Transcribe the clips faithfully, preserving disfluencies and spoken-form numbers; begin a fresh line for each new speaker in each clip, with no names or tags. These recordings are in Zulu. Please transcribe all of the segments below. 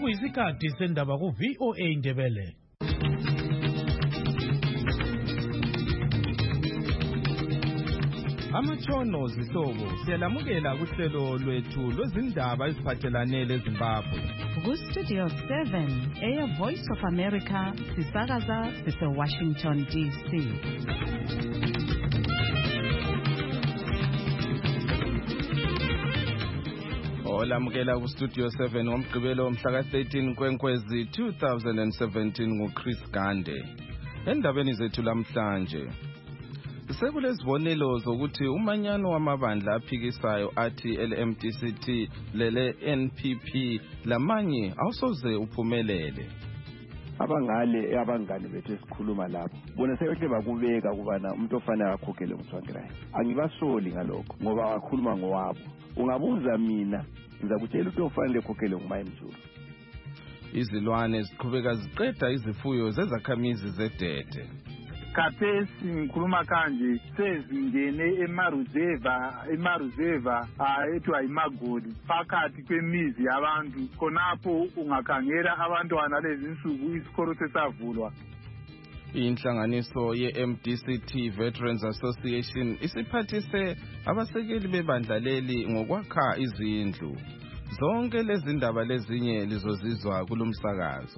sekuyisikhathi sendaba ku V O A Ndebele.
Amatshono zihlobo siyalamukela kuhlelo lwethu lwezindaba eziphathelane leZimbabwe.
Ku Studio seven, Air Voice of America, sisakaza sise Washington D C.
Olamukela ku Studio seven ngomgqibelo mhla ka thirteen Kwenkwezi two thousand seventeen nguChris Gande. Endabeni zethu lamhlanje sekulezibonelo zokuthi umanyano wamabandla aphikisayo athi L M D C T lele N P P lamanye awusoze uphumelele.
Abangale abangane bethu esikhuluma lapho bona seyohle bakubeka kubana umuntu ofanele akhokhele umthwangirayo. Angibasoli ngalokho ngoba wakhuluma ngowabo. Ungabuza mina ngizakutshela ukuthi ofanele ekhokhele ngumayimjulu.
Izilwane ziqhubeka ziqeda izifuyo zezakhamizi zedede.
Khathesi ngikhuluma kanje sezingene emaruzeva emaruzeva ayethwa iMagodi phakathi kwemizi yabantu khonapho ungakhangela abantwana lezi insuku isikolo sesavulwa.
Inhlanganiso ye-M D C T Veterans Association isiphathise abasekeli bebandla leli ngokwakha izindlu. Zonke lezi ndaba lezinye lizozizwa kulomsakazo.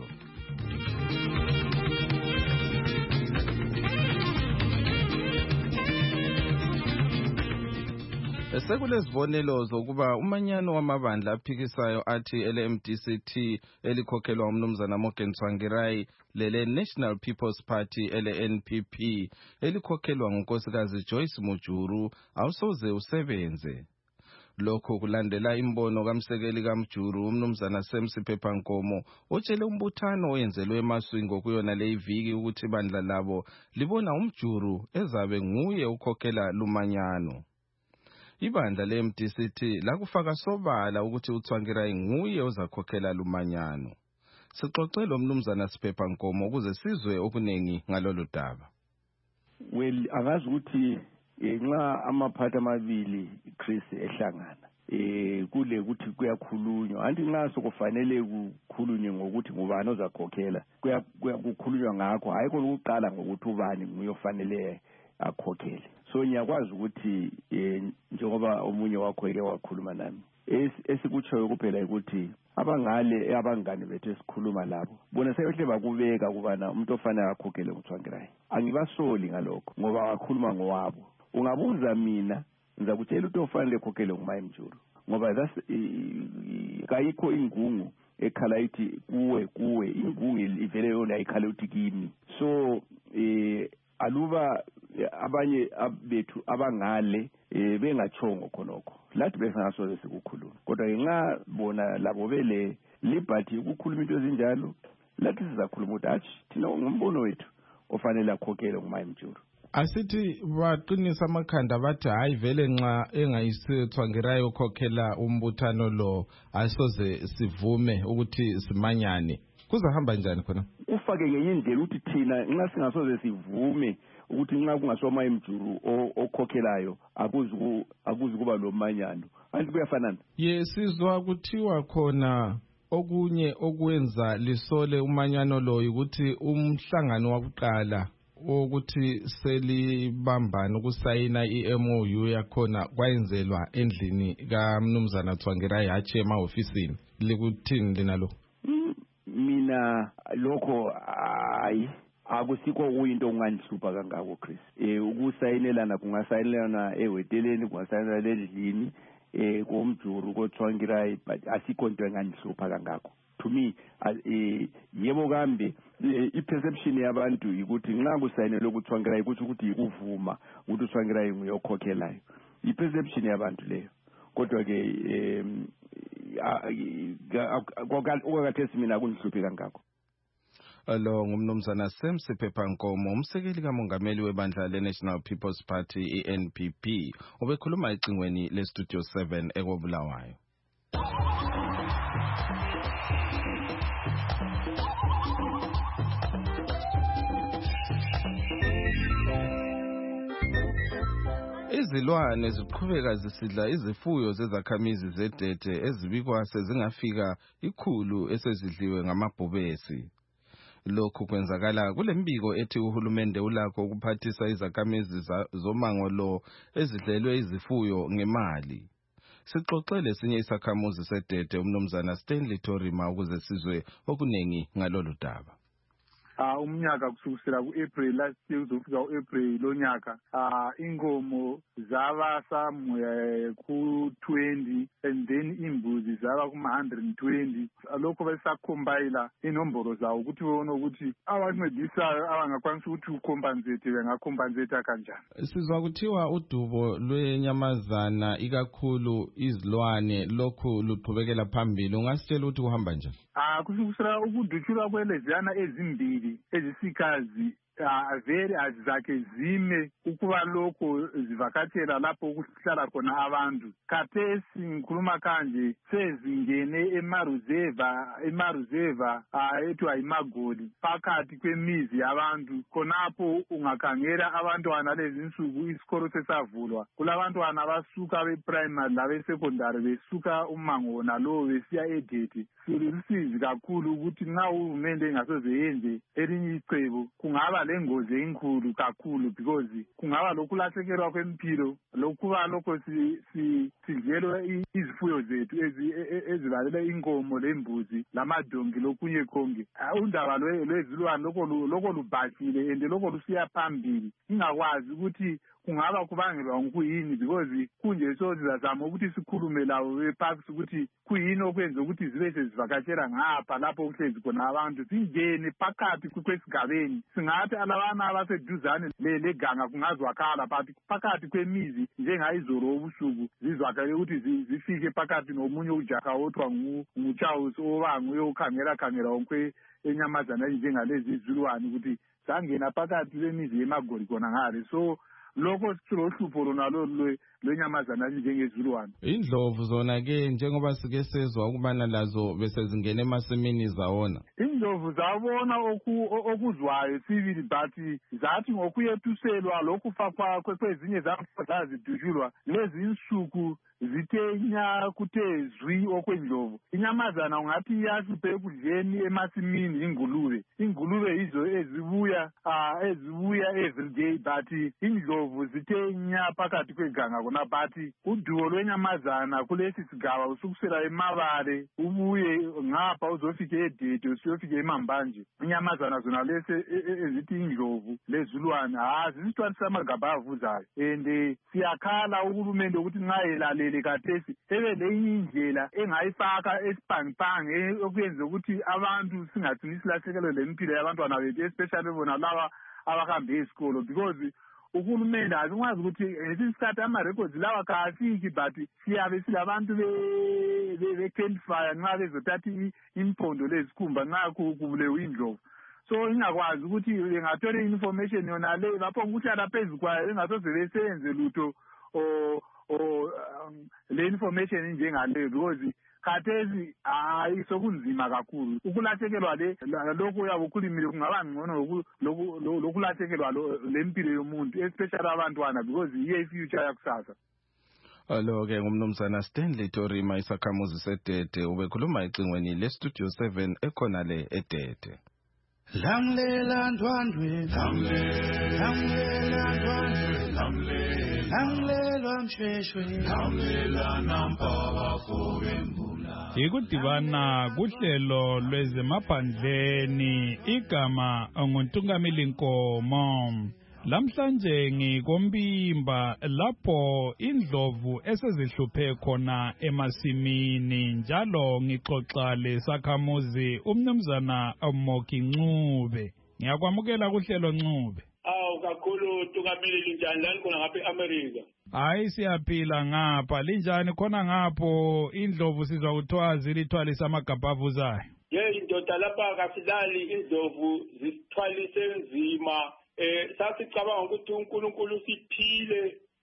Sekulezibonelo zokuba umanyano wamabandla aphikisayo athi L M D C T elikhokhelwa umnumzana Morgan Tsvangirai lele National People's Party L N P P elikhokhelwa ngunkosikazi Joyce Mujuru awusoze usebenze. Lokho kulandela imbono kamsekeli kaMjuru umnumzana Semsi Phephankomo otshele umbuthano oyenzelwe eMaswingo kuyona le iviki ukuthi bandla labo libona uMjuru ezabe nguye ukhokhela lumanyano. Ibandla le-M D C T lakufaka sobala ukuthi uTsvangirai nguye ozakhokhela lumanyano. Sixoxe lo mnumzana Siphephankomo ukuze sizwe okunengi ngalolu daba.
Well, angazi ukuthi nxa amaphathi amabili Chris ehlangana eh kule ukuthi kuyakhulunywa anti nxa sokufanele kukhulunywe ngokuthi ngubani ozakhokhela kuyakukhulunywa ngakho ayikho ukuqala ngokuthi ubani nguye ofanele akhokhele. So ngiyakwazi ukuthi njengoba omunye wakho eke wakhuluma nami esikutshoyo kuphela ukuthi abangale abangane bethu esikhuluma labo bona seyohle bakubeka kubana umuntu ofanele akhokhele umthwangirayo. Angibasoli ngalokho ngoba wakhuluma ngowabo. Ungabuza mina ngizakutshela ukuthi ofanele ekhokhele ngumayimjulu ngoba that's kayikho ingungu ekhala ithi kuwe kuwe ingungu ivele yona ikhala uthi kimi. So eh aluba abanye bethu abangale bengachongo khonokho lathi besingasoze sikukhuluma kodwa nxa bona labo bele liberty ukukhuluma into ezinjalo lathi sizakhuluma ukuthi athi thina ngombono wethu ofanele akhokhele ngumayimjulu.
Asithi baqinisa amakhanda bathi hayi vele nxa engayisethwangirayi ukhokhela umbuthano lo asoze sivume ukuthi simanyane. Kuzahamba njani khona?
Ufake ngenye indlela ukuthi thina nxa singasoze sivume ukuthi nxa kungasoma imjuru okhokhelayo akuzi akuzi kuba lo manyano anti kuyafanana.
Yesizwa kuthiwa khona okunye okwenza lisole umanyano lo ukuthi umhlangano wakuqala ukuthi selibambana ukusayina i-M O U yakhona kwayenzelwa endlini kaMnumzana Tsvangirai hatshi emahofisini. Likuthini lina lo?
Mina lokho hayi akusikho kuyinto unganhlupha kangako Chris. Eh ukusayinelana kungasayinelana eweteleni kungasayinelana endlini eh komjuru koTsvangirai but asikho into enganhlupha kangako. To me eh yebo kambe i-perception yabantu ukuthi nxa kusayinelwe kuTsvangirai ukuthi ukuthi uvuma ukuthi uTsvangirai nguyokhokhelayo. I-perception yabantu leyo. Kodwa ke okakathesi mina akunhluphi kangako.
Alo ngumnumzana Semsi Phephankomo umsekeli kamongameli webandla le-National People's Party i-N P P obekhuluma ecingweni le-Studio seven ekobulawayo. Izilwane ziqhubeka zisidla izifuyo zezakhamizi zedete ezibikwa sezingafika ikhulu esezidliwe ngamabhubesi. Lokhu kwenzakala kule mbiko ethi uhulumende ulakho ukuphathisa izakhamizi zomango lo ezidlelwe izifuyo ngemali. Sixoxele sinye isakhamuzi sedete umnumzana Stanley Torima ukuze sizwe okunengi ngalolu daba.
Ah umnyaka kusukela ku-April last year uzofika u-April lo nyaka ah inkomo zaba somewhere ku twenty and then imbuzi zaba kuma one hundred twenty. Lokho besacombine inombolo zawo ukuthi wona ukuthi abancedisayo abangakwanisa ukuthi ucompensate bengacompensate kanjani.
Sizwa kuthiwa udubo lwenyamazana ikakhulu izilwane lokhu luqhubekela phambili. Ungasitshela ukuthi uhamba njani?
Ah kusukela ukudutshulwa kweleziyana ezimbili ezisikazi avele azizakhe zime ukuba lokho zivakatshela lapho kuhlala khona abantu. Khathesi ngikhuluma kanje sezingene emaruzeva emaruzeva ethu ayimagoli phakathi kwemizi yabantu. Khonapho ungakhangela abantwana lezi insuku isikolo sesavulwa. Kulabantwana abasuka be-primary labe-secondary besuka umango nalowo besiya edete. Silusizi kakhulu ukuthi nxa uhulumende engasoze yenze elinye icebo kungaba lengozi enkulu kakhulu because kungaba lokulahlekelwa kwempilo lokuba lokho sidlelwa izifuyo zethu ezilalela inkomo lembuzi lamadonki lokunye konke. Undaba lwezilwane lokho lubhashile and lokho lusiya phambili. Ingakwazi ukuthi kungaba kubangelwa ngokuyini because kunje so sizazama ukuthi sikhulume lawo beparks ukuthi kuyini okwenza ukuthi zibe sezivakatshela ngapha lapho kuhlezi khona abantu singene phakathi kwesigabeni. Singathi alabana abaseduzane leganga kungazwakhala but phakathi kwemizi njengayizolo obusuku zizwakale ukuthi zifike phakathi nomunye ujaha othwa nguCharles obanguye ukhangela khangela onke enyamazana njengalezi izilwane ukuthi sangena phakathi kwemizi yemagoli khona ngale. So lokho silohlupho lona lwenyamazana njengezilwane.
Indlovu zona ke njengoba sike sezwa ukubana lazo bese zingena emasimini zawona.
Indlovu zabona okuzwayo sibili but zathi ngokuyethuselwa lokhu fakwa kwezinye zazidujulwa lezi insuku zitenya kuthe zwi okwendlovu. Inyamazana ungathi iyasiphe ekudleni emasimini ingulube. Ingulube izo ezibuya ezibuya every day but indlovu zitenya phakathi kweganga kona but udubo lwenyamazana kulesi sigaba usukusela eMabale ubuye ngapha uzofika eDede usiyofika eMambanje. Inyamazana zona lesi ezithi indlovu lezilwane azisitwanisa amagaba avuzayo and siyakhala uhulumende ukuthi nxa elale khathesi ebe lenye indlela engayifaka esipangiphange okuyenza ukuthi abantu singathini silahlekelwe lempilo yabantwana bethu especially bona laba abahambe esikolo because uhulumende azikwazi ukuthi ngesikhathi ama-records lawa kafiki but siyabe silabantu be-canfire nxa bezothatha impondo lezikhumba nxa kubulewe indlovu. So ingakwazi ukuthi bengathola i-information yona le lapho ukuhlala phezu kwayo engasoze beseyenze lutho o o le information njengaleyo because khathesi hayi sokunzima kakhulu ukulahlekelwa le lokho uyabe ukhulumile kungaba ngcono lokulahlekelwa lempilo yomuntu especially abantwana because iye ifuture yakusasa.
Alo ke ngumnumzana Stanley Torima isakhamuzi sedete ubekhuluma ecingweni le Studio seven ekhona le eDede.
Lamlela ndwandwe lamlela ndwandwe lamlela lamlela msheshwe lamlela nampaba khobembula. Ikudibana kuhlelo lwezemaphandleni igama nguntungamili Nkomo. Lamhlanje ngikombimba lapho indlovu esezihluphe khona emasimini njalo ngixoxa lesakhamuzi umnumzana Moki Ncube. Ngiyakwamukela kuhlelo Ncube.
Awu kakhulu Ntungamili linjani lani khona ngapha eAmerica?
Hayi siyaphila ngapha linjani khona ngapho indlovu sizwa kuthiwa zilithwalisa amagabha avuzayo.
Ye indoda lapha kasilali indlovu zisithwalise nzima. Eh sasicabanga ukuthi uNkulunkulu siphile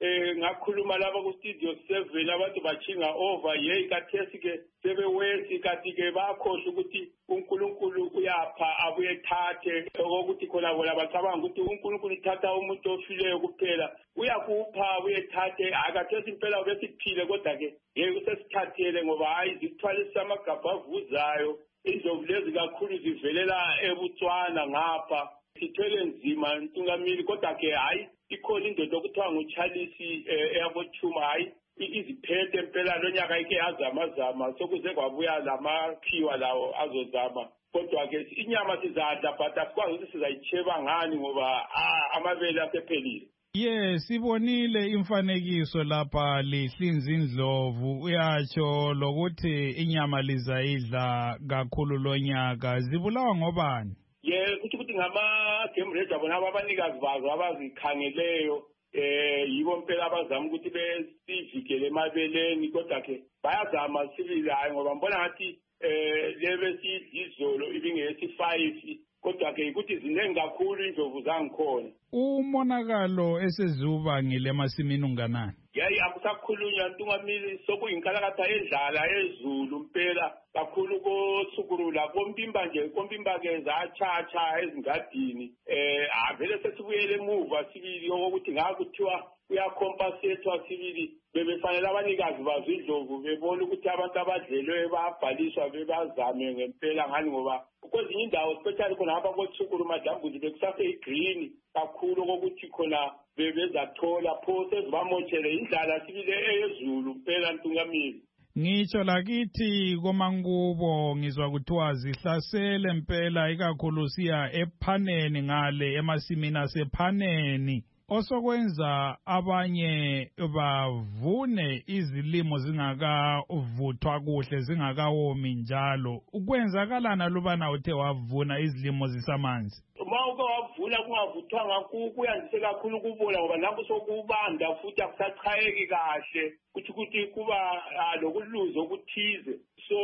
eh ngakhuluma laba ku studio seven abantu bachinga over ye kathesi ke sebewethi kathi ke bakhohle ukuthi uNkulunkulu uyapha abuye thathe ukuthi khona bona bacabanga ukuthi uNkulunkulu uthatha umuntu ofileyo kuphela uyakupha abuye thathe akathesi impela besiphile kodwa ke yeke usesithathele ngoba hayi zithwalisa amagabha avuzayo indlovu lezi kakhulu zivelela ebutswana ngapha sithwele nzima ntungamili kodwa ke hayi ikhona indoda okuthiwa nguCharles eyabothuma hayi iziphethe impela lonyaka ike yazamazama sokuze kwabuya lamakhiwa lawo azozama kodwa ke inyama sizadla but asikwazi ukuthi sizayicheba ngani ngoba amabele asephelile.
Ye sibonile imfanekiso lapha lihlinza indlovu uyatsho lokuthi inyama lizayidla kakhulu lonyaka zibulawa ngobani?
Ye kuthi ukuthi ngama game ranger bona abanikazi bazo abazikhangeleyo eh yibo impela abazama ukuthi besivikele emabeleni kodwa ke bayazama sibili hayi ngoba mbona ngathi eh lebe sidizolo ibingesi five kodwa ke ukuthi zinengi kakhulu indlovu zangikhona.
Umonakalo esezuba ngile masimini unganani?
Yayi akusakhulunywa ntungamili sokuyinkalakatha edlala ezulu impela kakhulu kosukurula kompimba nje kompimba ke zachacha ezingadini eh avele sesibuyele emuva sibili ukuthi ngakuthiwa uyacompensatwa sibili bebefanele abanikazi bazo indlovu bebona ukuthi abantu abadlelwe babhaliswa bebazame ngempela ngani ngoba kwezinye indawo especially khona apha kothukuru madambuzi bekusase igreen kakhulu kokuthi khona bebezathola pho sezibamotshele indlala sibile eyezulu impela ntungamili.
Ngitsho lakithi komankubo ngizwa kuthiwa zihlasele impela ikakhulu siya ePhaneni ngale emasimini asePhaneni osokwenza abanye bavune izilimo zingakavuthwa kuhle zingakawomi njalo ukwenzakalana lubana uthe wavuna izilimo zisamanzi.
Uma uke wavuna kungavuthwanga kuyandise kakhulu kubola ngoba lapho sokubanda futhi akusachayeki kahle kuthi ukuthi kuba lokuluza okuthize so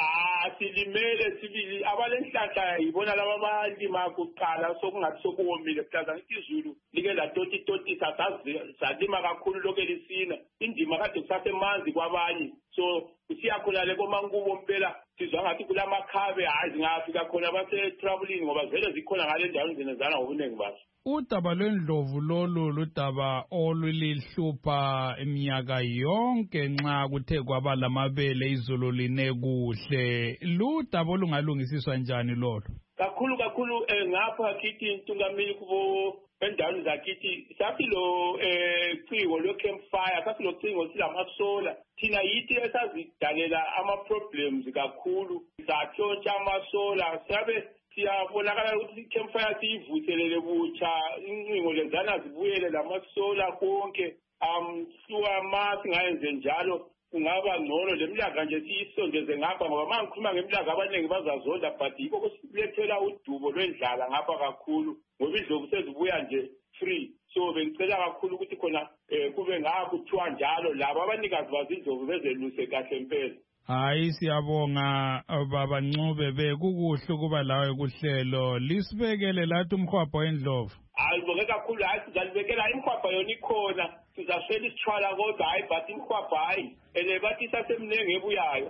asilimele sibili abalenhlahla yibona laba balima kuqala sokungathi sokuwomile kuhlaza ngithi izulu like la toti toti sadima kakhulu lokho lisina indima kade kusasemanzi kwabanye so siyakhona le komankubo impela sizwa ngathi kulamakhabe hayi zingafika khona base traveling ngoba vele zikhona ngale ndawo zinezana ngobunengi baso.
Udaba lwendlovu lolu ludaba olulihlupha iminyaka yonke nxa kuthe kwaba lamabele izulu line kuhle ludaba olungalungisiswa njani lolo?
Kakhulu kakhulu ngapha kithi ntungamili kubo endaweni zakithi sathi lo eh ciko lo campfire sathi lo cingo silamasola thina yithi esazidalela ama problems kakhulu sathontsha amasola sabe siyabonakala ukuthi campfire siyivuthelele bucha incingo lenzana zibuyele lamasola konke um suwa masi ngayenze njalo kungaba ngcono lemilaga nje siyisondeze ngapha ngoba mangikhuluma ngemilaga abaningi bazazonda but yiko kusilethela udubo lwendlala ngapha kakhulu ngoba indlovu sezibuya nje free so bengicela kakhulu ukuthi khona kube ngakuthiwa njalo labo abanikazi bazindlovu bezeluse kahle impela.
Hayi siyabonga baba Ncube bekukuhle kuba lawe kuhlelo lisibekele lathi umkhwapho wendlovu.
Ayibonge kakhulu hayi sizalibekela imkhwapho yona ikhona sizashela isithwala kodwa hayi but imkhwapho hayi ele bathi sasemnenge ebuyayo.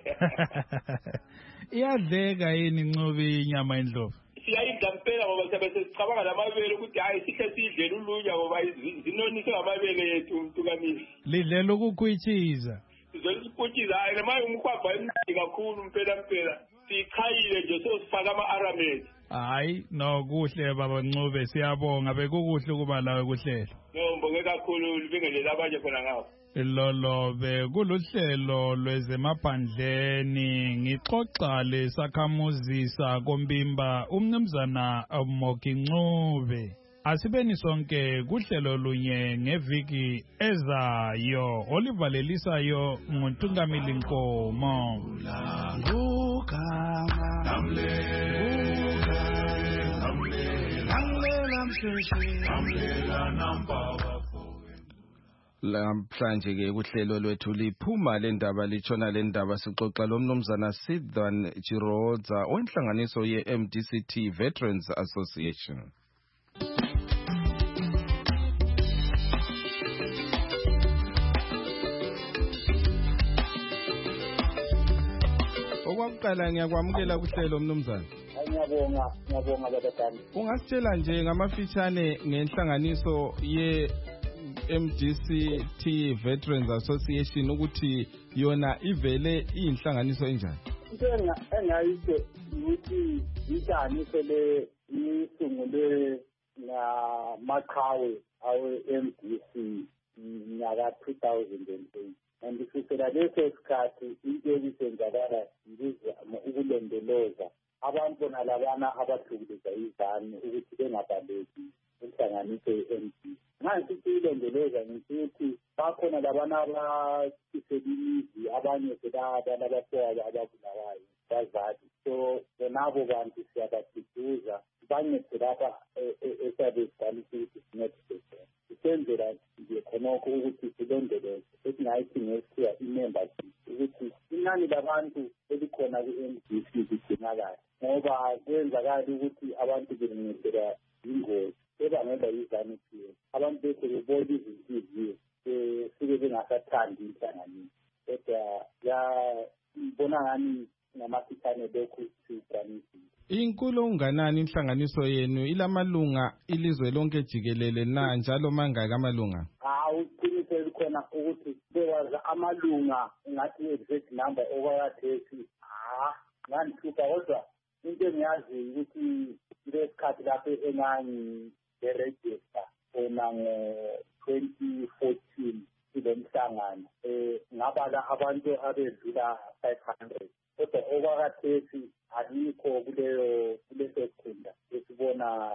Iyadleka yini Ncube inyama endlovu?
Siyayidla impela ngoba siyabe sesicabanga lamabele ukuthi hayi sihle sidlela ulunya ngoba zinonise ngamabele yethu mntukamili.
Lidlela ukukhwitshiza.
Sizolisiphuthiza hayi noma umkhwapha emnandi kakhulu impela impela sichayile nje sosifaka ama-aramedi.
Hayi no kuhle baba Ncube siyabonga bekukuhle kuba lawe kuhlelo.
No mbonge kakhulu libingelela abanye khona ngawo.
Lolo bekuluhlelo lwezemaphandleni ngixoxa lesakhamuzisa kombimba umnumzana Moki Ncube. Asibeni sonke kuhlelo lunye ngeviki ezayo olivalelisayo nguNtungamili Nkomo.
Lamhlanje ke kuhlelo lwethu liphuma lendaba litshona lendaba sixoxa lomnumzana Sidwan Chirodza wenhlanganiso ye-M D C T Veterans Association. okokuqala ngiyakwamukela kuhlelo mnumzane.
Ngiyabonga, ngiyabonga babathandani.
Ungasitshela nje ngamafitshane ngenhlanganiso ye M D C T Veterans Association ukuthi yona ivele iyinhlanganiso enjani?
Into engayisho ukuthi inhlanganiso le isungulwe ngamaqhawe awe M D C nyaka two thousand eight. And kusukela leso sikhathi into ebisenzakala ngizama ukulondoloza abantu bona labana abahlukumeza izane ukuthi bengabaleki inhlanganiso ye-M D. Manje siyilondoloza ngithi bakhona labana abaselimizi abanye sebadala abafowabo ababulawayo bazali. So nabo bantu siyabasiduza bancede lapha esabeziqalisa ukuthi sincedise. Senzela nje khonokho ukuthi silondoloze esingayithi ngesikhiwa i-membership ukuthi inani labantu elikhona ku-M D C ligcinakala ngoba kwenzakala ukuthi abantu bencedela ingozi ebangelwa yizaniphiwe abantu bese bebona izinhliziyo sike bengasathandi inhlanganiso kodwa yabona ngani ngamafitshane lokhu siqanisile.
Inkulu unganani inhlanganiso yenu ilamalunga ilizwe lonke jikelele na njalo mangaki amalunga?
Hawu uqinisele likhona ukuthi bewaza amalunga ngathi exact number okwakathethi ha nganthuka kodwa into engiyazi ukuthi lesikhathi lapho engangi register ona ngo-twenty fourteen kule mhlangano eh ngabala abantu abedlula five hundred kodwa okwakathethi alikho kuleyo kuleso sikhunda esibona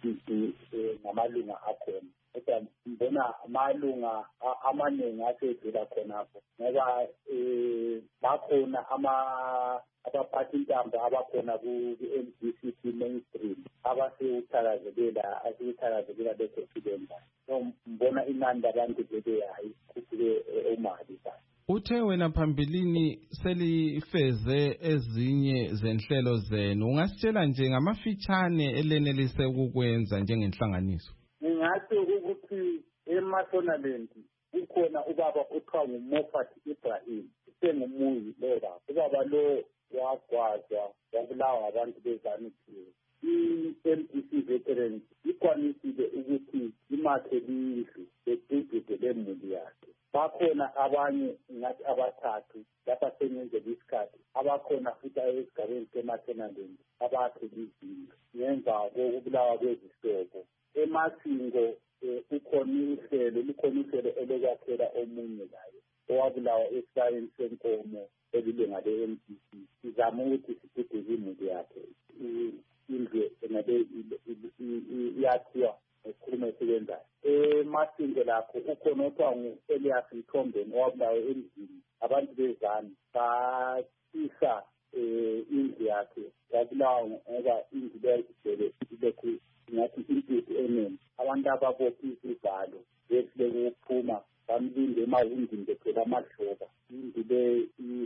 ngamalunga akhona kodwa ngibona amalunga amaningi asedlula khonapho ngoba um bakhona abaphathi intambo abakhona ku-M D C T mainstream abasewuthakazelela asewuthakazelela leso sibenza so ngibona inani labantu bebe hayi kusuke umali kahle.
Uthe wena phambilini selifeze ezinye zenhlelo zenu ungasitshela nje ngamafitshane elenelise ukukwenza njengenhlanganiso?
Ngingathi ukuthi eMashonaland ukhona ubaba othiwa nguMoffat Ibrahim usengumuyi lo baba ubaba lo wagwazwa wabulawa abantu bezaniphiwe. I-M D C Veterans ikwanisile ukuthi imakhe lindlu bedudude lemuli yakhe. Bakhona abanye ngathi abathathu lapha sengenzela isikhathi abakhona futhi esigabeni seMashonaland abakhe izindlu ngemva kokubulawa kwezihlobo. Emasingo ukhona uhlelo lukhona uhlelo olokwakhela omunye layo owabulawa esibayeni senkomo elilunga le-M D C. Sizama ukuthi siduduze imuli yakhe indlu engabe iyakhiwa esikhuluma esibenzayo. Emasingo lakho ukhona othiwa ngu-Elias Mthombeni owabulawa endlini abantu bezani batisa indlu yakhe yabulawa ngoba indlu leyo igcwele ilokhu ngathi intuthu eningi abantu ababopha izivalo behlele ukuphuma bamlinde emawindini bephela amadloba indlu le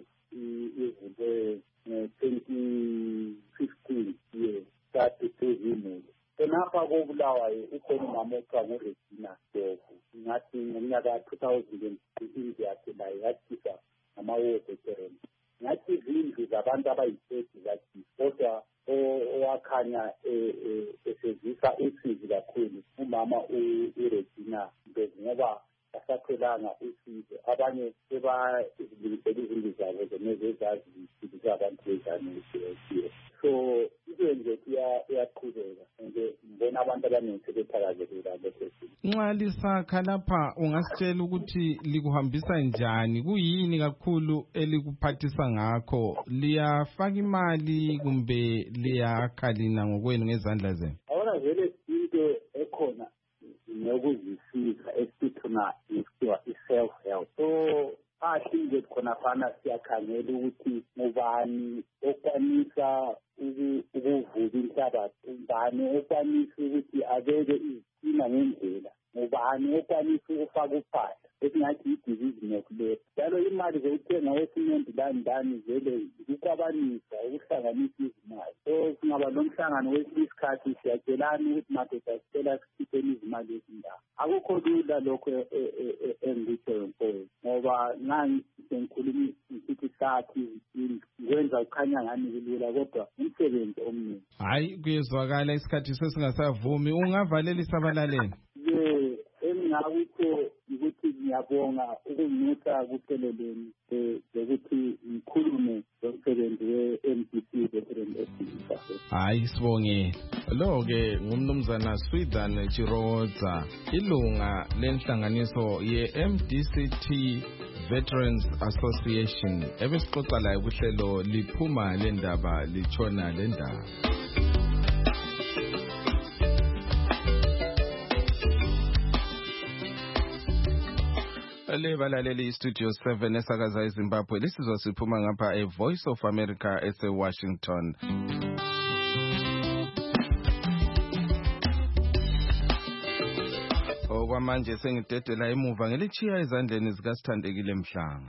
ivulwe ngo-twenty fifteen ye kade sezimuli. Khonapha kobulawayo ukhona umama othiwa nguRegina Dovu ngathi ngomnyaka two thousand indlu yakhe layo yakhishwa ngama-war veterans. Ngathi izindlu zabantu abayi-thirty zakhishwa kodwa owakhanya esezisa usizi kakhulu umama uRegina Dovu ngoba asatholanga usizo abanye sebazilungisela izindlu zabo zenezezazi zifundisa abantu bezaniphiwe. So into nje iyaqhubeka nje ngibona abantu abaningi sebethakazelela leso simo.
Nxa lisakha lapha ungasitshela ukuthi likuhambisa njani kuyini kakhulu elikuphathisa ngakho liyafaka imali kumbe liyakha lina ngokwenu ngezandla zenu?
Awona vele into ekhona nokuzisiza esithuna isikhiwa i-self help. So ahle khona fana siyakhangela ukuthi ngubani okwanisa ukuvuza inhlabathi, ngubani okwanisa ukuthi abeke izitina ngendlela, ngubani okwanisa ukufaka uphahla. esingathi i-division of labour. Njalo imali zokuthenga osimenti lani lani vele ukwabanisa ukuhlanganisa izimali. So singaba nomhlangano wesinye isikhathi siyatshelana ukuthi madoda sicela sikhipheni izimali ezindawo. Akukho lula lokho engikutshoyo mfowethu, ngoba ngangi sengikhuluma isithi sathi ngwenza ukhanya ngani kulula kodwa umsebenzi omningi.
Hayi kuyezwakala isikhathi sesingasavumi, ungavalelisa abalaleli.
Ye enginakutsho ukuthi ngiyabonga ukunyusa kuhleleleni ukuthi ngikhulume ngomsebenzi we-M D C Veteran Affairs.
Hayi sibongile. Lo-ke ngumnumzana Swithan Chiroza, ilunga lenhlanganiso ye-M D C T Veterans Association, ebesixoxa layo kuhlelo liphuma lendaba litshona lendaba. Le balaleli Studio seven esakaza eZimbabwe, lisizwa siphuma ngapha e Voice of America ese Washington. Okwamanje sengidedela emuva ngelichiya ezandleni zikaSithandekile Mhlanga.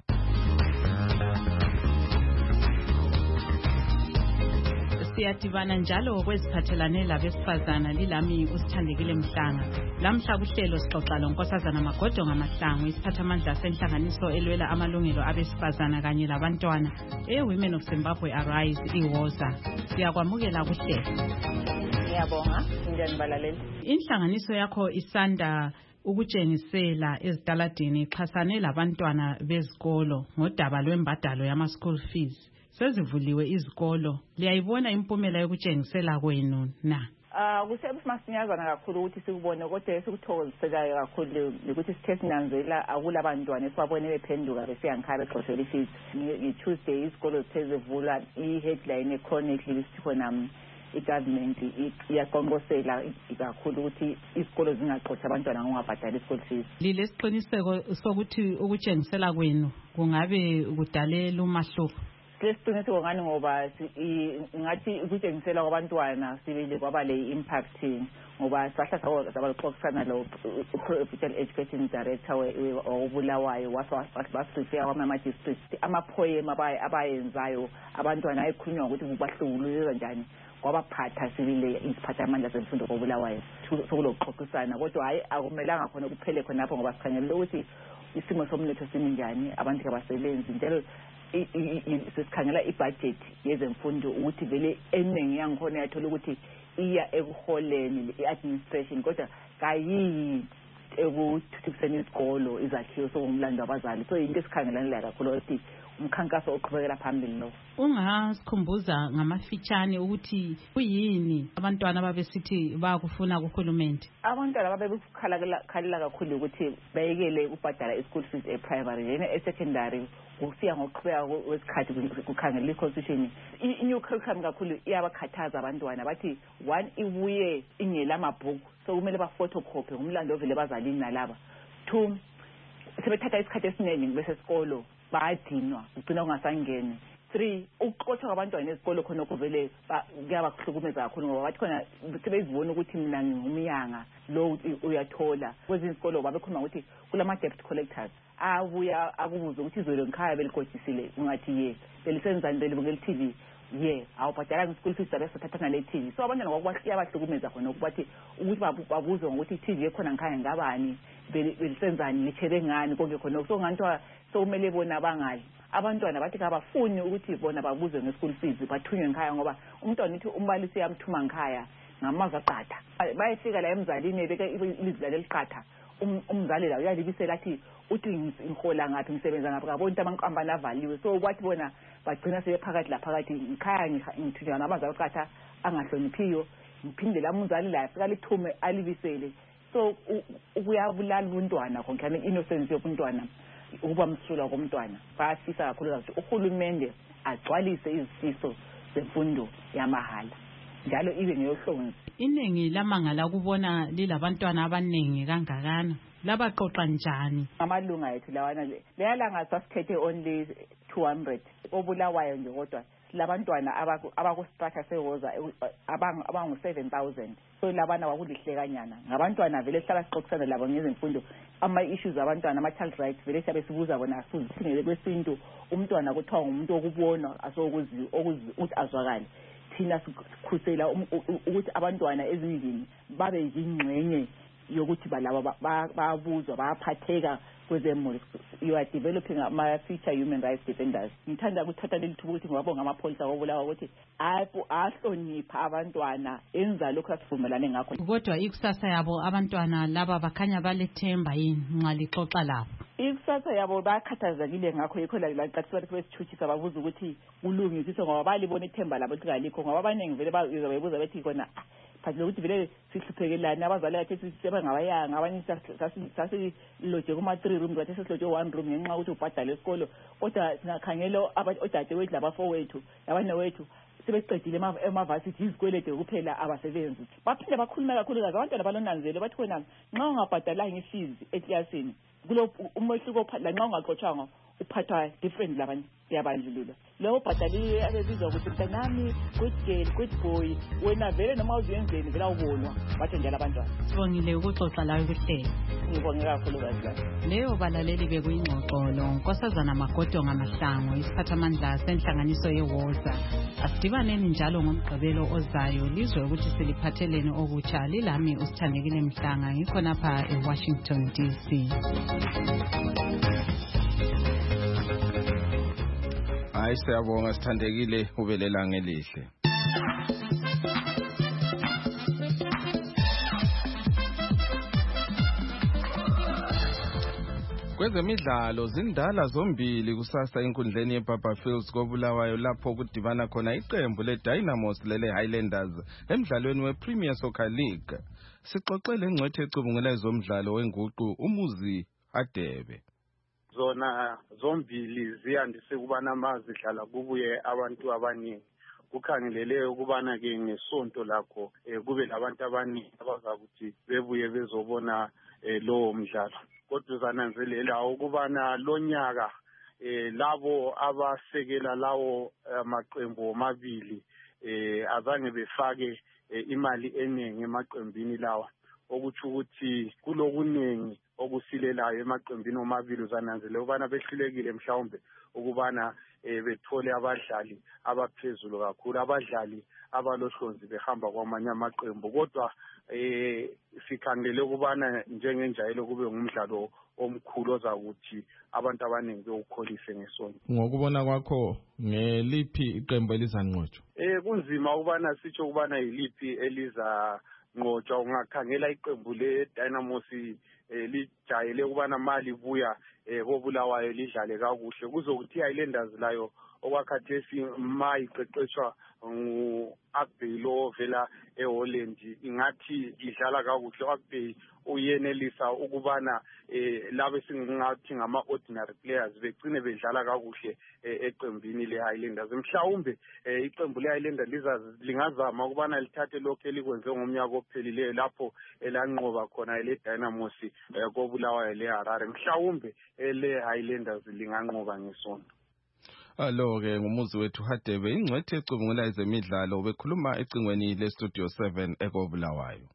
Siyadibana njalo kweziphathelane labesifazana, lilami uSithandekile Mhlanga. Lamhla kuhlelo sixoxa lonkosazana Magodo Ngamahlangu, isiphathamandla senhlanganiso elwela amalungelo abesifazana kanye labantwana e-Women of Zimbabwe Arise iwoza. Siyakwamukela kuhlelo.
Ngiyabonga, njani balaleli?
Inhlanganiso yakho isanda ukutshengisela ezitaladini ixhasane labantwana bezikolo ngodaba lwembadalo yama-school fees. Sezivuliwe izikolo, liyayibona impumela yokutshengisela kwenu na?
Ah, kusebusimasinyazana kakhulu ukuthi sikubone, kodwa esikuthokoziselayo kakhulu ukuthi sithe sinanzela akulabantwana esibabone bephenduka besiyankhaya bexoshela ifees. Nge-Tuesday izikolo zithe zivulwa, i-headline chronically sithi khona i-government iyaqonqosela kakhulu ukuthi izikolo zingaxotsha abantwana ngokungabhadali i-school fees.
Lilesiqiniseko sokuthi ukutshengisela kwenu kungabe kudalela umahluko?
Lesiqiniseko ngani ngoba ngathi ukutshengisela kwabantwana sibili kwaba le impact ngoba sahla sabaxoxisana lo Provincial Education Director wobulawayo wasifika kwama district ama-poem abayenzayo abantwana ayikhulunywa ukuthi kubahlunguluzwa njani kwabaphatha sibile iziphathamandla zemfundo kobulawayo sokulokuxoxisana, kodwa hayi akumelanga khona kuphele khonapho ngoba sikhangelele ukuthi isimo somnotho simi njani, abantu kabasebenzi njalo sesikhangela ibudget yezemfundo ukuthi vele eningi yangikhona yathola ukuthi iya ekuholeni i-administration kodwa kayiyi ekuthuthukiseni isikolo izakhiwo sokungumlando abazali. So into esikhangelane kakhulu ukuthi umkhankaso oqhubekela phambili lo.
Ungasikhumbuza ngamafitshane ukuthi kuyini abantwana babesithi bayakufuna kuhulumende?
Abantwana babekukhalela kakhulu ukuthi bayekele ukubhadala i-school fees e-primary, yena e-secondary kusiya ngokuqhubeka kwesikhathi kukhangela i-constitution. I-new curriculum kakhulu iyabakhathaza abantwana bathi one ibuye ingela amabhuku, so kumele ba-photocopy ngumlando ovele bazalini nalaba. Two, sebethatha isikhathi esiningi besesikolo bayadinwa ugcina ungasangeni. Three, ukuxotsha kwabantwana esikolo khona kuvele kuyabakuhlukumeza kakhulu ngoba bathi khona sebezibona ukuthi mina ngingumyanga lo uyathola. Kwezinye izikolo babekhuluma ukuthi kulama-debt collectors abuya akubuze ukuthi izolo ngikhaya beligodisile, ungathi ye belisenzani belibukela i-T V, ye awubhadalanga i-school fees abesathatha ngale T V. So abantwana kwakuyabahlukumeza khona ukuthi ukuthi babuzwe ngokuthi i-T V ekhona ngikhaya ngabani, belisenzani, litshele ngani konke khona. So nganthiwa sokumele bona bangali abantwana bathi kabafuni ukuthi bona babuzwe nge-school fees bathunywe ngikhaya ngoba umntwana uthi umbalisi uyamthuma ngikhaya ngamazwi aqatha. Bayefika la emzalini ebeka ilizwi lale liqatha, umzali la uyalibisela athi uthi ngihola ngaphi ngisebenza ngaphi kabona ukuthi amankampani avaliwe. So kwathi bona bagcina sebephakathi la phakathi ngikhaya ngithunywa ngamazwi aqatha angahloniphiyo, ngiphinde la umzali la afika lithume alibisele. So ukuyabulala ubuntwana konke innocence yobuntwana, ukuba msulwa komntwana. Bayafisa kakhulu ukuthi uhulumende agcwalise izifiso zemfundo yamahala njalo ibe ngeyohlonzi.
Iningi lamangala kubona lilabantwana abaningi kangakana, labaqoqa njani?
Amalunga ethu lawana leyalanga sasithethe only two hundred obulawayo nje, kodwa labantwana abaku-structure sewoza abangu-seven thousand. So labana wakulihlekanyana ngabantwana vele sihlala sixoxisana labo ngezemfundo, ama-issues abantwana, ama-child rights vele siyabe sibuza bona asizithingele kwesintu. Umntwana kuthiwa ngumuntu wokubonwa asokuthi azwakale. Thina sikhusela ukuthi abantwana ezindlini babe yingxenye yokuthi balaba bayabuzwa bayaphatheka kwezemuli. You are developing ama future human rights defenders. Ngithanda ukuthatha leli thuba ukuthi ngiyabonga amapholisa wobulawa ukuthi ahlonipha abantwana enza lokho asivumelane ngakho.
Kodwa ikusasa yabo abantwana laba bakhanya balethemba yini nxa lixoxa labo?
Ikusasa yabo bakhathazekile ngakho yikho la laqathisa ukuthi besithuthisa babuza ukuthi kulungisiswe ngoba balibona ithemba labo ukuthi kalikho, ngoba abaningi vele bayibuza bethi khona phathi lokuthi vele sihluphekelayo abazali bathi sisebengabayanga, abanye sasiloje kuma-three rooms bathi sesiloje one room ngenxa ukuthi ubhadale esikolo. Kodwa singakhangela odadewethu labafowethu labanewethu sebeqedile emavasithi izikwelede kuphela abasebenzi. Baphinde bakhuluma kakhulukazi abantwana balonanzelo bathi khona nxa ungabhadalanga ifees eklasini kulo umehluko lanxa ungaxotshwanga uphathwa different labanye siyabandlulula. Lo bhadaliwe abezizwa ukuthi mntanami good girl good boy wena vele noma uziyenzeni vela ubonwa bathe njalo abantwana.
Sibongile ukuxoxa lawe kuhlelo.
Ngibonge kakhulu kazi.
Leyo balaleli bekuyingxoxo lo Nkosazana Magodo ngamahlango isiphathamandla senhlanganiso yeWoza. Asidibaneni njalo ngomgqibelo ozayo lizwe ukuthi siliphatheleni okutsha. Lilami usithandekile Mhlanga ngikho lapha eWashington D C.
Hayi siyabonga sithandekile, ubelela ngelihle. Kwezemidlalo zindala zombili kusasa enkundleni yeBaba Fields koBulawayo lapho kudibana khona iqembu leDynamos lele Highlanders emidlalweni wePremier Soccer League. Sixoxele ingcwethe ecubungula ezomdlalo wenguqu uMuzi Hadebe.
Zona zombili ziyandise kubana amazidlala kubuye abantu abaningi. Kukhangelele ukubana ke ngesonto lakho kube labantu abaningi abazakuthi bebuye bezobona lowo mdlalo. Kodwa zananzelela ukubana lonyaka labo abasekela lawo amaqembu omabili azange befake imali eningi emaqembini lawa, okuthi ukuthi kulokunengi okusilelayo emaqembini omabili. Uzananzelela ukubana behlulekile mhlawumbe ukubana bethole abadlali abaphezulu kakhulu, abadlali abalohlonzi behamba kwamanye amaqembu. Kodwa eh sikhangele ukubana njengenjayelo kube ngumdlalo omkhulu ozakuthi abantu abaningi bewukholise ngesonto.
Ngokubona kwakho ngeliphi iqembu elizanqotshwa?
Eh kunzima ukubana sitsho ukubana yiliphi eliza nqotshwa. Ungakhangela iqembu leDynamos lijayele ukubana mali buya koBulawayo lidlale kakuhle. Kuzokuthi Highlanders layo okwakhathesi mayiqeqeshwa ngu-Akbelo vela eHolland ingathi idlala kakuhle. Akbey uyenelisa ukubana labe singathi ngama-ordinary players begcine bedlala kakuhle eqembini le-Highlanders. Mhlawumbe iqembu le-Highlanders lingazama ukubana lithathe lokho elikwenze ngomnyaka ophelileyo lapho elanqoba khona le-Dynamos koBulawayo le-Harare. Mhlawumbe le-Highlanders linganqoba ngesonto.
Alo ke ngumuzi wethu Hadebe ingcwethe ecubungula ezemidlalo bekhuluma ecingweni le Studio seven eKobulawayo.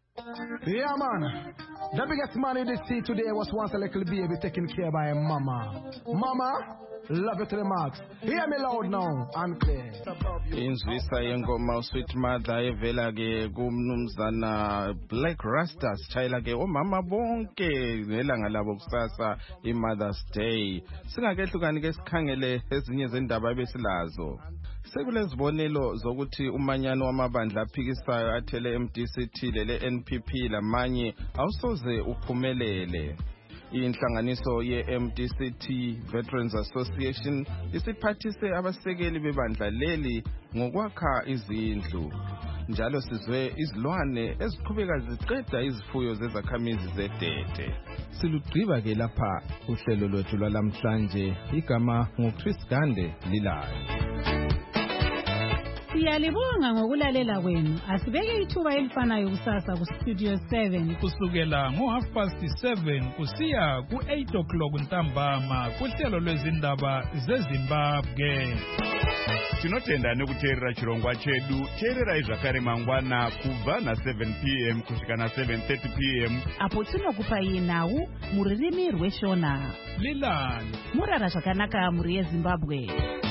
Yeah man, the biggest man in the city today was once a little baby taken care by a mama. Mama, love you to the max. Hear me loud now and clear.
Inzwisa yengoma Sweet Mother evela ke kumnumzana Black Rastas chayela ke omama bonke ngelanga labo kusasa iMother's Day. Singakehlukani ke sikhangele ezinye zendaba ebesilazo. Sekulezibonelo zokuthi umanyano wamabandla aphikisayo athele M D C T lele N P P lamanye awusoze uphumelele. Inhlanganiso ye-M D C T Veterans Association isiphathise abasekeli bebandla leli ngokwakha izindlu. Njalo sizwe izilwane eziqhubeka ziqeda izifuyo zezakhamizi zedede. Silugqiba ke lapha uhlelo lwethu lwalamhlanje igama nguChris Gande lilayo.
Siyalibonga ngokulalela kwenu. Asibeke ithuba elifanayo kusasa ku Studio seven
kusukela ngo half past seven kusiya ku eight o'clock ntambama kuhlelo lwezindaba zeZimbabwe.
Tinotenda nekuteerera chirongwa chedu. Teererai zvakare mangwana kubva na seven p m kusvika na seven thirty p m
apo tinokupai nhau mururimi rweshona.
Lilani
murara zvakanaka muri yeZimbabwe.